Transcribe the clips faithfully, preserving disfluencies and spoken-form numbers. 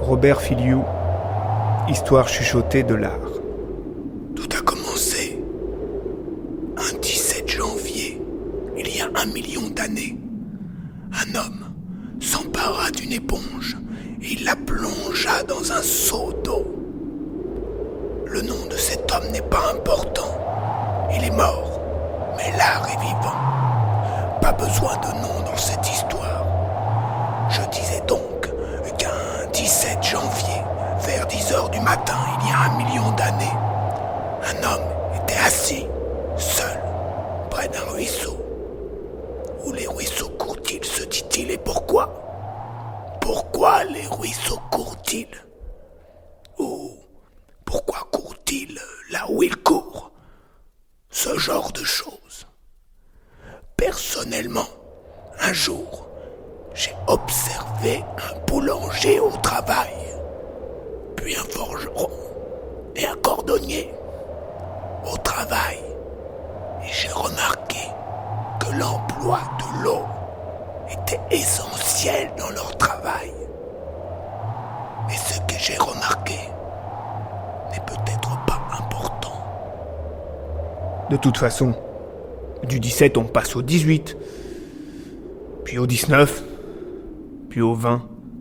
Robert Filiou, Histoire chuchotée de l'art. Tout a commencé un dix-sept janvier, il y a un million d'années. Un homme s'empara d'une éponge et il la plongea dans un seau d'eau. Le nom de cet homme n'est pas important. Il est mort, mais l'art est vivant. Pas besoin de nom dans cette histoire. Je disais donc qu'un dix-sept janvier, vers dix heures du matin, il y a un million d'années, un homme était assis, seul, près d'un ruisseau. Où les ruisseaux courent-ils, se dit-il, et pourquoi ? Pourquoi les ruisseaux courent-ils ? Ou pourquoi courent-ils là où ils courent ? Ce genre de choses. Personnellement, un jour, j'ai observé un boulanger au travail, puis un forgeron et un cordonnier au travail, et j'ai remarqué que l'emploi de l'eau était essentiel dans leur travail. Et ce que j'ai remarqué n'est peut-être pas important. De toute façon, du dix-sept on passe au dix-huit, puis au dix-neuf, puis au vingt,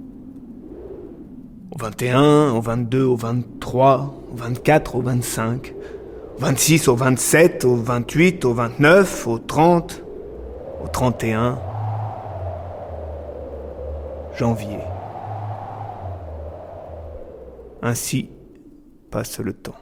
au vingt et un, au vingt-deux, au vingt-trois, au vingt-quatre, au vingt-cinq, au vingt-six, au vingt-sept, au vingt-huit, au vingt-neuf, au trente, au trente et un, janvier. Ainsi passe le temps.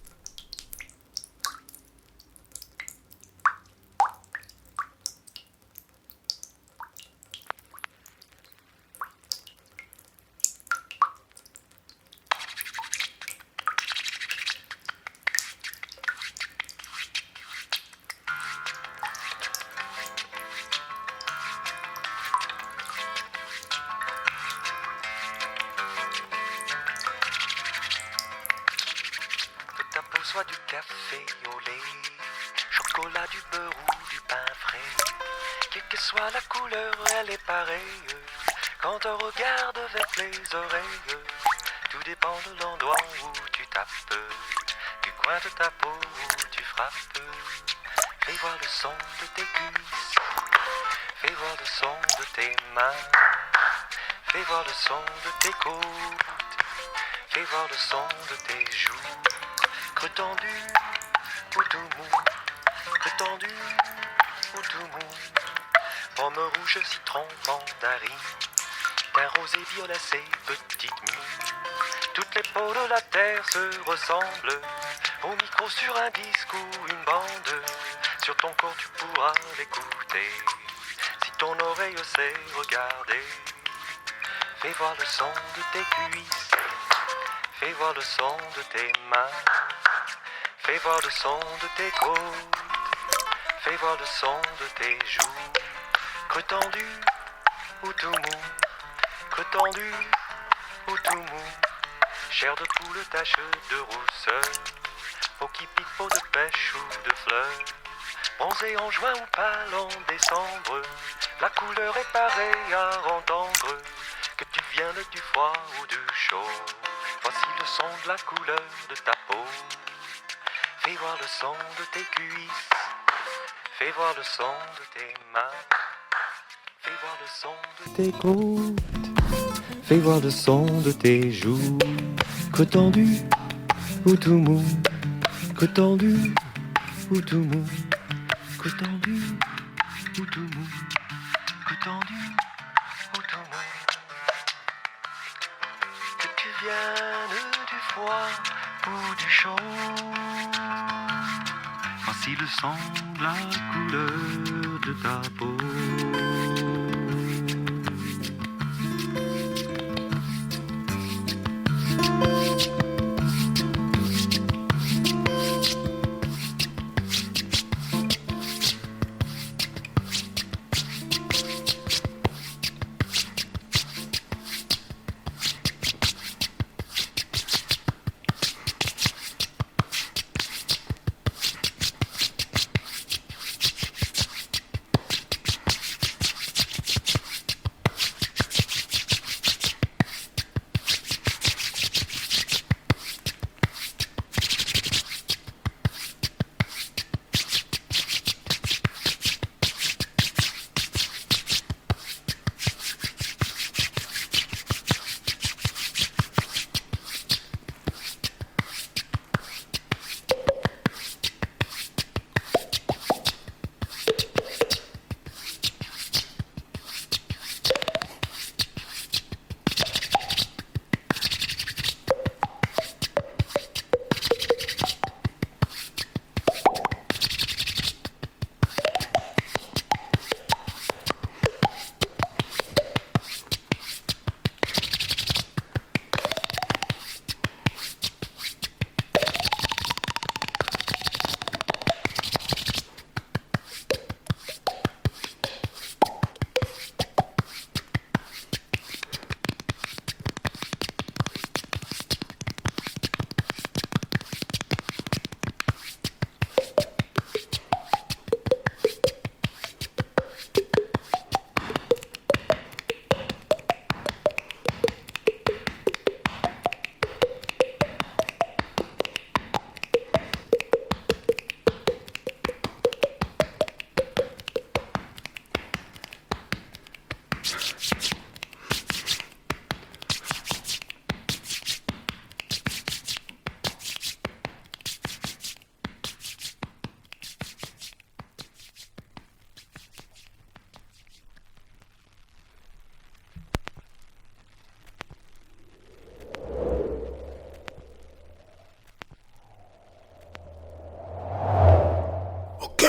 Soit du café au lait, chocolat, du beurre ou du pain frais. Quelle que soit la couleur, elle est pareille. Quand on regarde avec les oreilles, tout dépend de l'endroit où tu tapes, du coin de ta peau où tu frappes. Fais voir le son de tes cuisses, fais voir le son de tes mains, fais voir le son de tes côtes, fais voir le son de tes joues. Creux tendu ou tout mou, creux tendu ou tout mou. Pomme rouge, citron, mandarine, teint rosé, violacé, petite mie. Toutes les peaux de la terre se ressemblent. Au micro sur un disque ou une bande, sur ton corps tu pourras l'écouter, si ton oreille sait regarder. Fais voir le son de tes cuisses, fais voir le son de tes mains, fais voir le son de tes côtes, fais voir le son de tes joues. Creux tendu ou tout mou, creux tendu ou tout mou. Chair de poule, tache de rousseur, peau qui pique, peau de pêche ou de fleurs. Bronzé en juin ou pâle en décembre, la couleur est pareille à entendre, que tu viennes du froid ou du chaud. Voici le son de la couleur de ta peau. Fais voir le son de tes cuisses, fais voir le son de tes mains, fais voir le son de tes côtes, fais voir le son de tes joues. Creux tendu ou tout mou, creux tendu ou tout mou, creux tendu ou tout mou, creux tendu ou tout mou. Que tu viennes du froid ou du chaud, voici le son de la couleur de ta peau.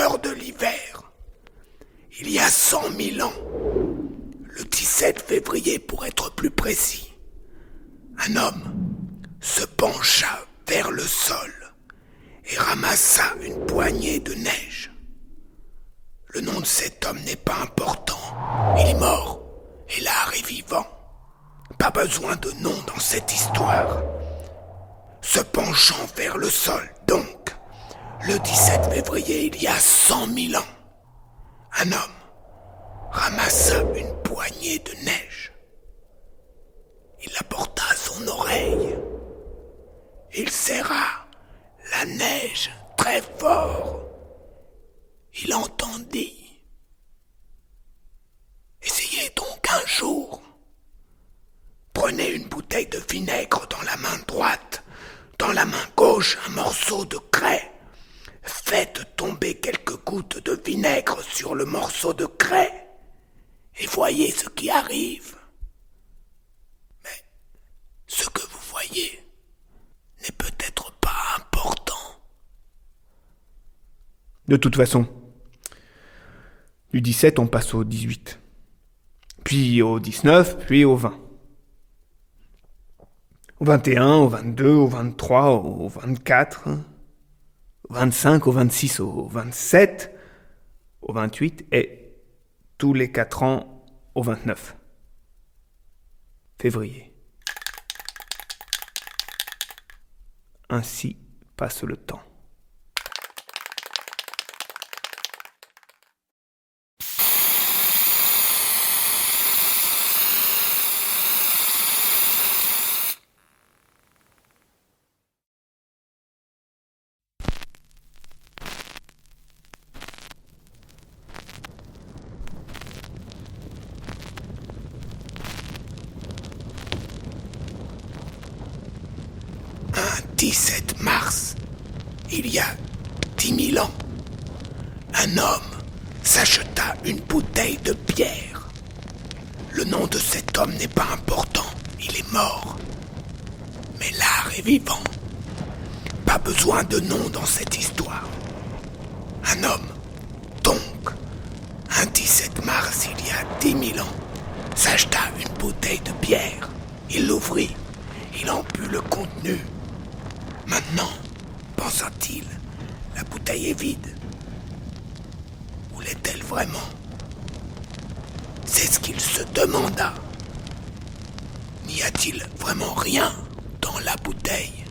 l'heure de l'hiver, il y a cent mille ans, le dix-sept février pour être plus précis, un homme se pencha vers le sol et ramassa une poignée de neige. Le nom de cet homme n'est pas important. Il est mort et l'art est vivant. Pas besoin de nom dans cette histoire. Se penchant vers le sol, donc, le dix-sept février, il y a cent mille ans, un homme ramassa une poignée de neige. Il la porta à son oreille. Il serra la neige très fort. Il entendit. Essayez donc un jour. Prenez une bouteille de vinaigre dans la main droite, dans la main gauche un morceau de craie. Faites tomber quelques gouttes de vinaigre sur le morceau de craie et voyez ce qui arrive. Mais ce que vous voyez n'est peut-être pas important. De toute façon, du dix-sept, on passe au dix-huit, puis au dix-neuf, puis au vingt. Au vingt et un, au vingt-deux, au vingt-trois, au vingt-quatre, au vingt-cinq, au vingt-six, au vingt-sept, au vingt-huit et tous les quatre ans au vingt-neuf février. Ainsi passe le temps. dix-sept mars, il y a dix mille ans, un homme s'acheta une bouteille de bière. Le nom de cet homme n'est pas important, il est mort. Mais l'art est vivant. Pas besoin de nom dans cette histoire. Un homme, donc, un dix-sept mars, il y a dix mille ans, s'acheta une bouteille de bière. Il l'ouvrit, il en but le contenu. Maintenant, pensa-t-il, la bouteille est vide. Où l'est-elle vraiment? C'est ce qu'il se demanda. N'y a-t-il vraiment rien dans la bouteille?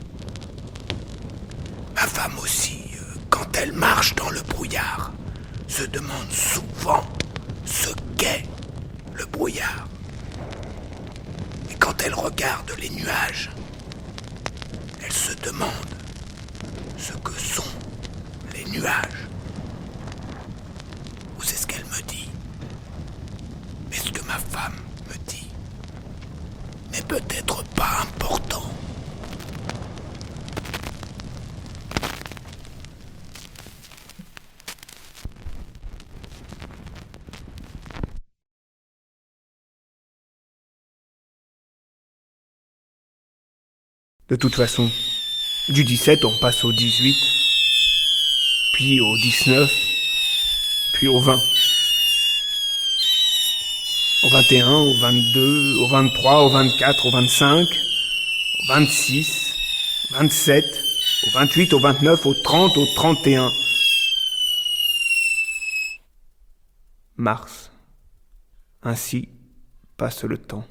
Ma femme aussi, quand elle marche dans le brouillard, se demande souvent ce qu'est le brouillard. Et quand elle regarde les nuages, elle se demande ce que sont les nuages. Ou c'est ce qu'elle me dit. Mais ce que ma femme me dit n'est peut-être pas important. De toute façon, du dix-sept, on passe au dix-huit, puis au dix-neuf, puis au vingt. Au vingt et un, au vingt-deux, au vingt-trois, au vingt-quatre, au vingt-cinq, au vingt-six, au vingt-sept, au vingt-huit, au vingt-neuf, au trente, au trente et un. Mars. Ainsi passe le temps.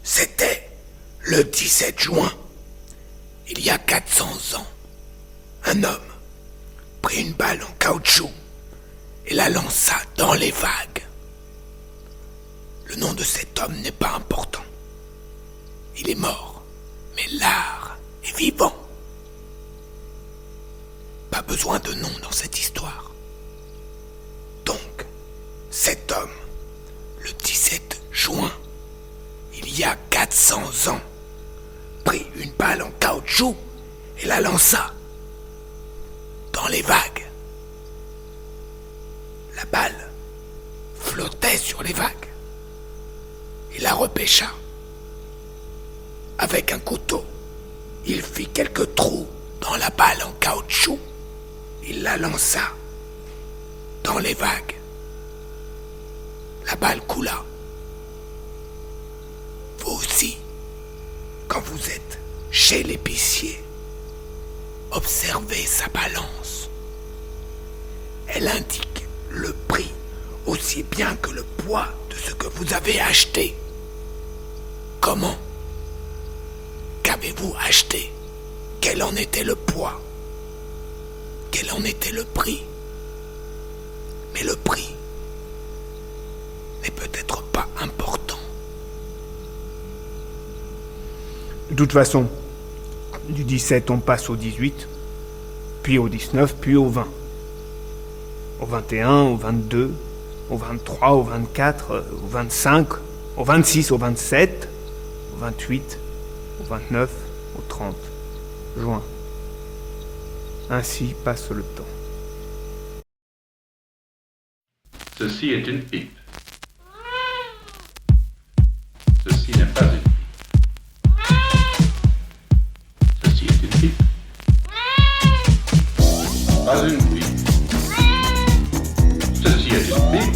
C'était le dix-sept juin, il y a quatre cents ans. Un homme prit une balle en caoutchouc et la lança dans les vagues. Le nom de cet homme n'est pas important. Il est mort, mais l'art est vivant. Pas besoin de nom dans cette histoire. Donc, cet homme, le dix-sept juin, il y a quatre cents ans, prit une balle en caoutchouc et la lança dans les vagues. La balle flottait sur les vagues. Il la repêcha. Avec un couteau, il fit quelques trous dans la balle en caoutchouc. Il la lança dans les vagues. La balle coula. Vous aussi, quand vous êtes chez l'épicier, observez sa balance. Elle indique le prix aussi bien que le poids de ce que vous avez acheté. Comment? Qu'avez-vous acheté? Quel en était le poids? Quel en était le prix? Mais le prix n'est peut-être pas important. De toute façon, du dix-sept on passe au dix-huit, puis au dix-neuf, puis au vingt. Au vingt et un, au vingt-deux, au vingt-trois, au vingt-quatre, au vingt-cinq, au vingt-six, au vingt-sept, au vingt-huit, au vingt-neuf, au trente juin. Ainsi passe le temps. Ceci est une pipe. Ceci n'est pas une pipe. Ceci est une pipe. Pas une pipe. Ceci est une pipe.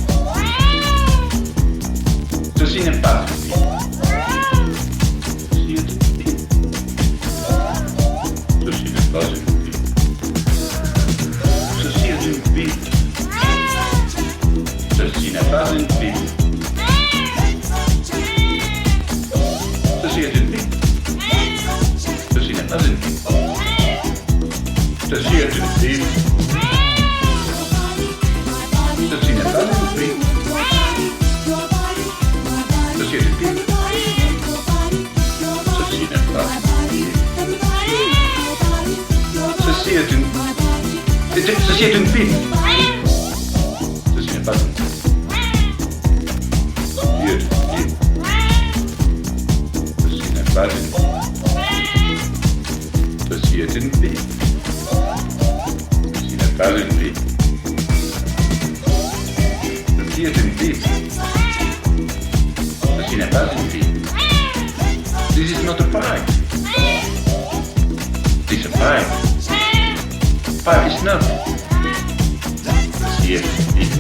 Ceci n'est pas une pipe. Ceci est une pipe. Ceci n'est pas une pipe. Ceci est une pipe. Ceci n'est pas une pipe. Ceci est une pipe. Ceci n'est pas une pipe. Ceci est une pipe. Ceci n'est pas une pipe. Ceci est une pipe. Ceci n'est pas une pipe. Ceci est une... Ceci est une pipe. Ceci n'est pas une pipe. Ceci n'est pas une pipe. Ceci est une pipe. Ceci n'est pas une pipe. Ceci est une pipe. Ceci n'est pas une pipe. This is not a pipe. This is a pipe. Pipe is not. Ceci est une pipe.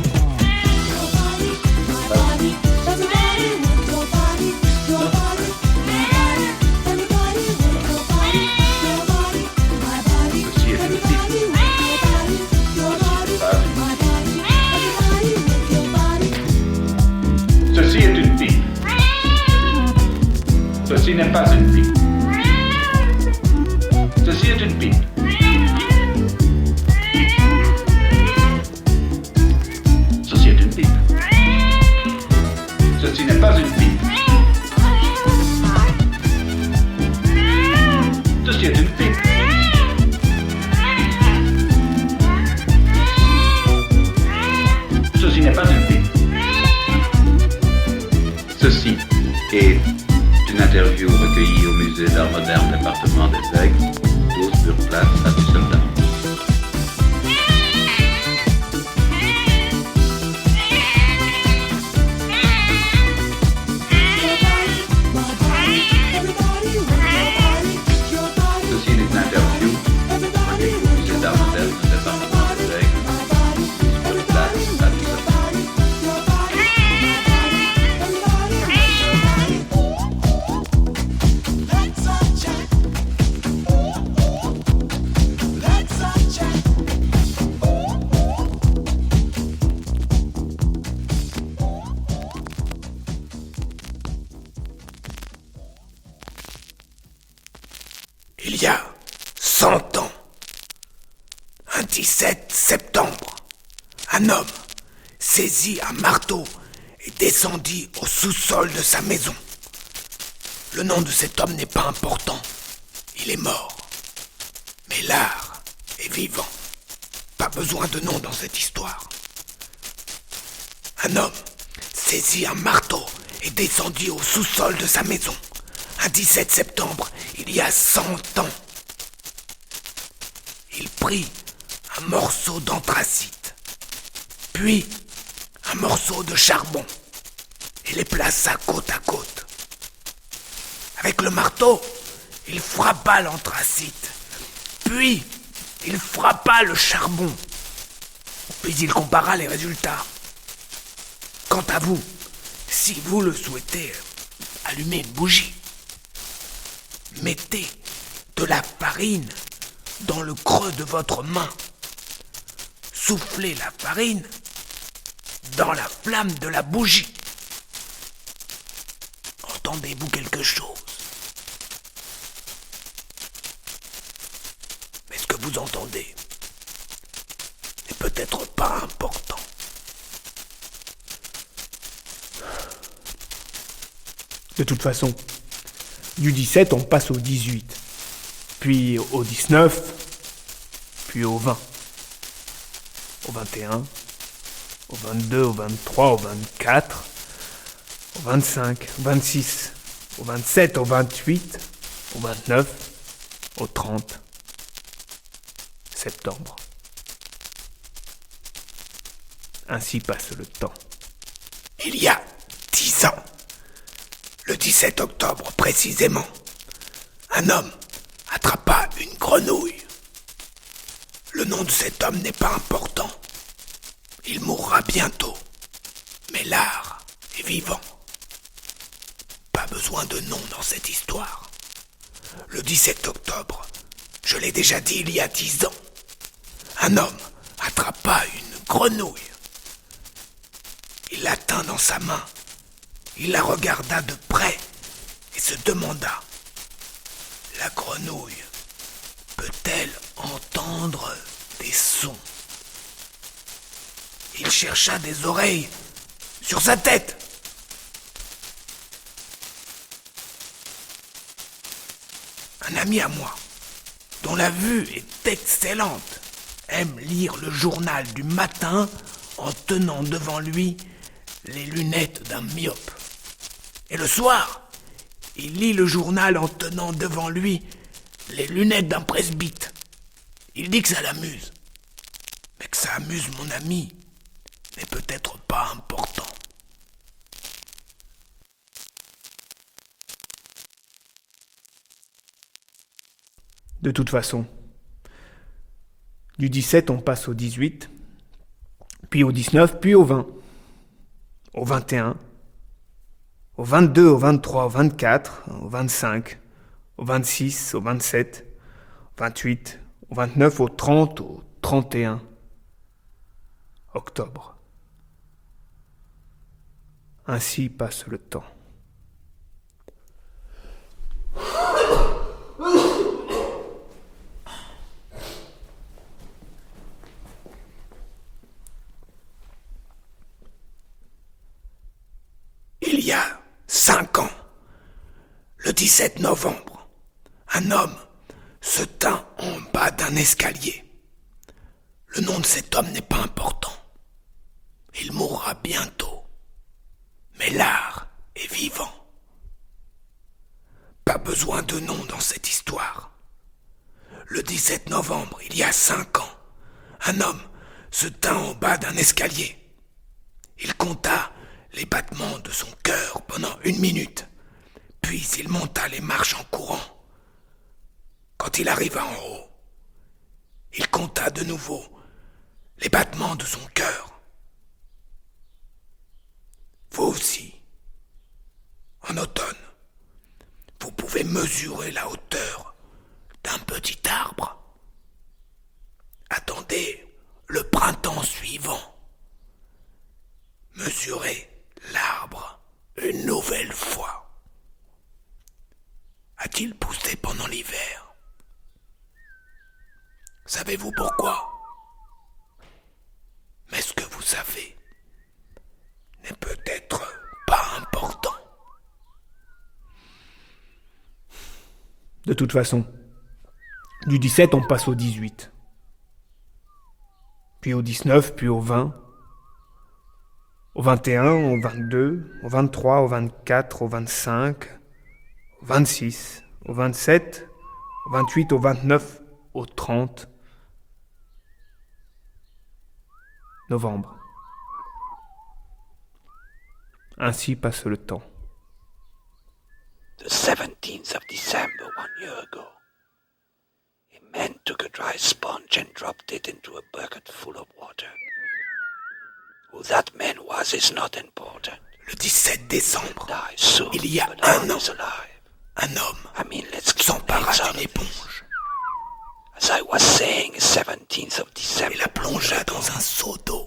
Ceci est une pipe. Ceci n'est pas une pipe. Ceci est une pipe. Ceci est une pipe. Ceci n'est pas une pipe. Ceci est une pipe. Ceci n'est pas une pipe. Ceci est une interview recueillie au musée d'art moderne département des Aigues, douze sur place à Düsseldorf. Ceci est une interview recueillie au musée d'art moderne département des Aigues, douze sur place à Düsseldorf. Let's y a cent ans, un dix-sept septembre, un homme saisit un marteau et descendit au sous-sol de sa maison. Le nom de cet homme n'est pas important, il est mort. Mais l'art est vivant. Pas besoin de nom dans cette histoire. Un homme saisit un marteau et descendit au sous-sol de sa maison. Un dix-sept septembre, il y a cent ans. Il prit un morceau d'anthracite, puis un morceau de charbon, et les plaça côte à côte. Avec le marteau, il frappa l'anthracite, puis il frappa le charbon, puis il compara les résultats. Quant à vous, si vous le souhaitez, allumez une bougie. Mettez de la farine dans le creux de votre main. Soufflez la farine dans la flamme de la bougie. Entendez-vous quelque chose? Mais ce que vous entendez n'est peut-être pas important. De toute façon, du dix-sept, on passe au dix-huit, puis au dix-neuf, puis au vingt, au vingt et un, au vingt-deux, au vingt-trois, au vingt-quatre, au vingt-cinq, au vingt-six, au vingt-sept, au vingt-huit, au vingt-neuf, au trente septembre. Ainsi passe le temps. Il y a dix ans, le dix-sept octobre précisément, un homme attrapa une grenouille. Le nom de cet homme n'est pas important. Il mourra bientôt. Mais l'art est vivant. Pas besoin de nom dans cette histoire. Le dix-sept octobre, je l'ai déjà dit il y a dix ans, un homme attrapa une grenouille. Il la tint dans sa main. Il la regarda de près et se demanda: la grenouille peut-elle entendre des sons? Il chercha des oreilles sur sa tête. Un ami à moi, dont la vue est excellente, aime lire le journal du matin en tenant devant lui les lunettes d'un myope. Et le soir, il lit le journal en tenant devant lui les lunettes d'un presbyte. Il dit que ça l'amuse. Mais que ça amuse mon ami n'est peut-être pas important. De toute façon, du dix-sept, on passe au dix-huit, puis au dix-neuf, puis au vingt, au vingt et un, au vingt-deux, au vingt-trois, au vingt-quatre, au vingt-cinq, au vingt-six, au vingt-sept, au vingt-huit, au vingt-neuf, au trente, au trente et un octobre. Ainsi passe le temps. Il y a cinq ans, le dix-sept novembre, un homme se tint en bas d'un escalier. Le nom de cet homme n'est pas important. Il mourra bientôt. Mais l'art est vivant. Pas besoin de nom dans cette histoire. Le dix-sept novembre, il y a cinq ans, un homme se tint en bas d'un escalier. Il compta les battements de son cœur pendant une minute, puis il monta les marches en courant. Quand il arriva en haut, il compta de nouveau les battements de son cœur. Vous aussi, en automne, vous pouvez mesurer la hauteur d'un petit arbre. Attendez le printemps suivant. Mesurez l'arbre une nouvelle fois. A-t-il poussé pendant l'hiver? Savez-vous pourquoi? Mais ce que vous savez n'est peut-être pas important. De toute façon, du dix-sept, on passe au dix-huit. Puis au dix-neuf, puis au vingt. Au vingt et un, au vingt-deux, au vingt-trois, au vingt-quatre, au vingt-cinq, au vingt-six, au vingt-sept, au vingt-huit, au vingt-neuf, au trente. Novembre. Ainsi passe le temps. The seventeenth of December one year ago, a man took a dry sponge and dropped it into a bucket full of water. Who that man was is not important. Le dix-sept décembre, Die soon, il y a but un now an, he's alive. un homme I mean, let's keep s'empara names out d'une of this. éponge As I was saying, seventeenth of December. et la plongea dans un seau d'eau.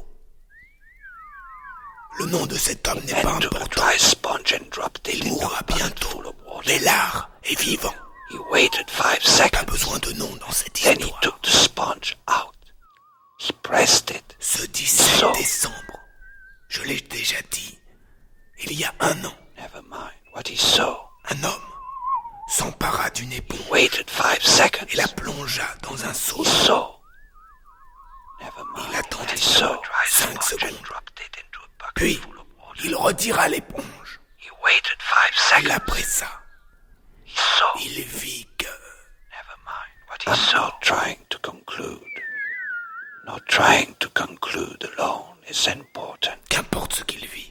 Le nom de cet homme n'est pas Man took a important. dry sponge and dropped it Il into mourra a bucket bientôt. full of water. Mais l'art est vivant. He waited five Pas seconds. besoin de nom dans cette Then he histoire. took the sponge out. He pressed it. Ce dix-sept So- décembre, je l'ai déjà dit, il y a un an, Never mind what he saw. un homme s'empara d'une éponge Waited five seconds. et la plongea dans un seau He d'eau. saw. Never mind Il what attendit he saw. cinq secondes. Puis, il retira l'éponge. He waited five Il seconds. la pressa. He saw. Il vit que Never mind what he saw. I'm not trying to conclude. Not trying to conclude alone is important. qu'importe ce qu'il vit.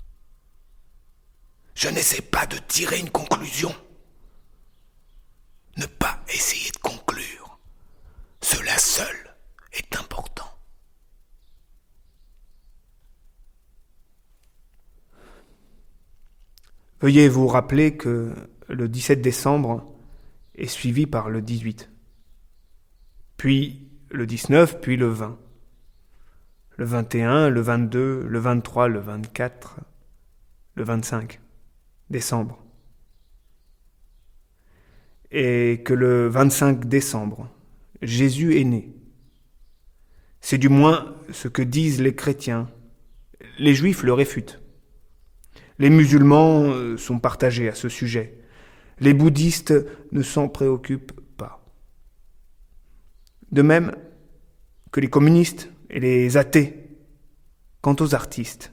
Je n'essaie pas de tirer une conclusion. Ne pas essayer de conclure. Cela seul est important. Veuillez vous rappeler que le dix-sept décembre est suivi par le dix-huit, puis le dix-neuf, puis le vingt, le vingt et un, le vingt-deux, le vingt-trois, le vingt-quatre, le vingt-cinq décembre. Et que le vingt-cinq décembre, Jésus est né. C'est du moins ce que disent les chrétiens. Les juifs le réfutent. Les musulmans sont partagés à ce sujet. Les bouddhistes ne s'en préoccupent pas. De même que les communistes et les athées quant aux artistes.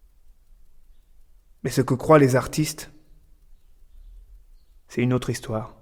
Mais ce que croient les artistes, c'est une autre histoire.